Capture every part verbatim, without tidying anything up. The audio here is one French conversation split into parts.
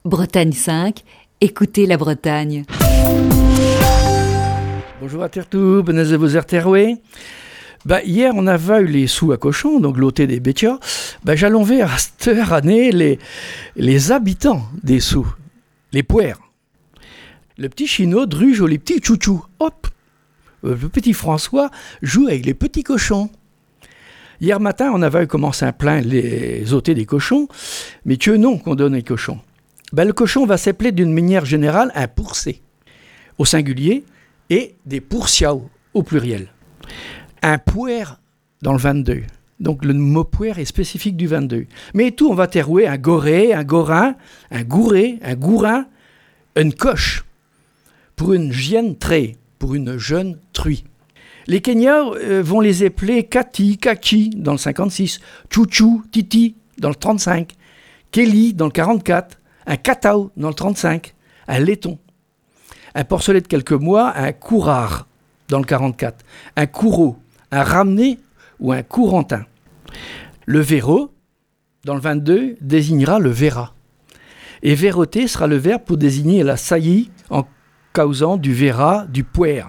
Bretagne cinq, écoutez la Bretagne. Bonjour à Tertou, benez vos erteroué. Bah, hier, on avait eu les sous à cochon, donc l'ôté des bétias. Bah, j'allons vers à cette heure année les, les habitants des sous, les puers. Le petit Chino druge les petits chouchous. Hop, le petit François joue avec les petits cochons. Hier matin, on avait commencé à plaindre les ôtés des cochons, mais que non qu'on donne les cochons. Ben, le cochon va s'appeler d'une manière générale un pourcé, au singulier, et des pourciaos, au pluriel. Un puer dans le vingt-deux. Donc le mot puer est spécifique du vingt-deux. Mais tout, on va terrouer un goré, un gorin, un gouré, un gourin, une coche, pour une gienne trait, pour une jeune truie. Les Kenyans euh, vont les appeler Kati, Kaki dans le cinquante-six, Chouchou, Titi dans le trente-cinq, Kelly dans le quarante-quatre, un Katao dans le trente-cinq, un laiton. Un porcelet de quelques mois, un courard dans le quarante-quatre, un coureau, un ramené ou un courantin. Le véro, dans le vingt-deux, désignera le véra. Et véroter sera le verbe pour désigner la saillie en causant du véra, du puer.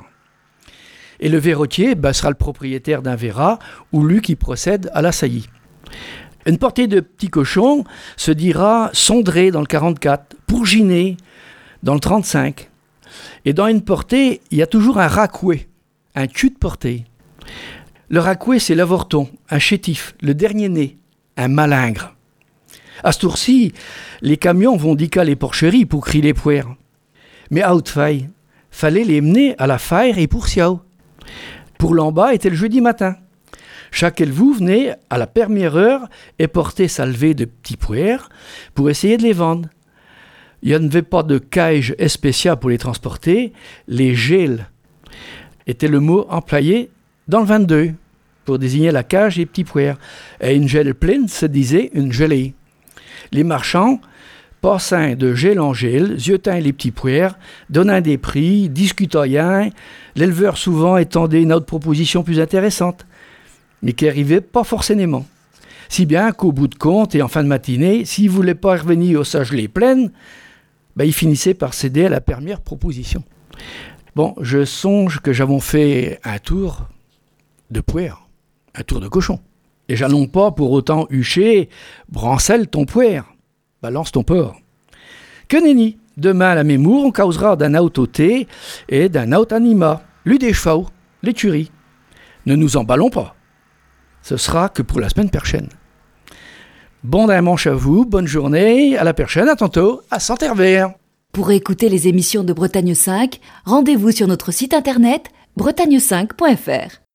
Et le verrotier bah, sera le propriétaire d'un véra ou lui qui procède à la saillie. Une portée de petits cochons se dira sondré dans le quarante-quatre, pourginé dans le trente-cinq. Et dans une portée, il y a toujours un racoué, un cul de portée. Le racoué, c'est l'avorton, un chétif, le dernier né, un malingre. À ce tour-ci, les camions vont dica les porcheries pour crier les puers. Mais à haute faille, fallait les mener à la faille et pour siao. Pour l'en bas était le jeudi matin. Chaque éleveur venait à la première heure et portait sa levée de petits puers pour essayer de les vendre. Il n'y avait pas de cage spéciale pour les transporter. Les gels était le mot employé dans le vingt-deux pour désigner la cage et petits puers. Et une gel pleine se disait une gelée. Les marchands passaient de gel en gel, ziotaient les petits puers, donnaient des prix, discutaient, l'éleveur souvent étendait une autre proposition plus intéressante, mais qui n'arrivait pas forcément. Si bien qu'au bout de compte et en fin de matinée, s'il ne voulait pas revenir au sa gelée pleine, ben, il finissait par céder à la première proposition. Bon, je songe que j'avons fait un tour de puer, un tour de cochon. Et j'allons pas pour autant hucher, brancelle ton puer, balance ton porc. Que nenni, demain à la mémoire, on causera d'un autre thé et d'un autre anima, lui des chevaux, les tueries. Ne nous emballons pas. Ce sera que pour la semaine prochaine. Bon dimanche à vous, bonne journée, à la prochaine, à tantôt, à Saint-Herbert. Pour écouter les émissions de Bretagne cinq, rendez-vous sur notre site internet bretagne cinq point f r.